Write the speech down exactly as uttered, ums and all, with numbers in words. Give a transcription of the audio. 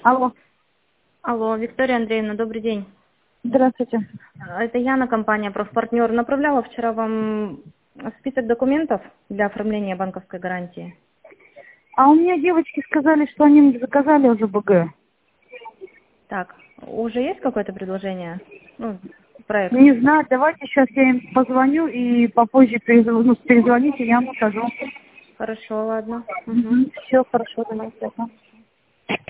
Алло. Алло, Виктория Андреевна, добрый день. Здравствуйте. Это Яна, компания «Профпартнер». Направляла вчера вам список документов для оформления банковской гарантии. А у меня девочки сказали, что они мне заказали уже БГ. Так, уже есть какое-то предложение? Ну, проект? Не знаю, давайте сейчас я им позвоню и попозже перезвоню, ну, перезвоните, я вам скажу. Хорошо, ладно. Угу. Все хорошо, давайте.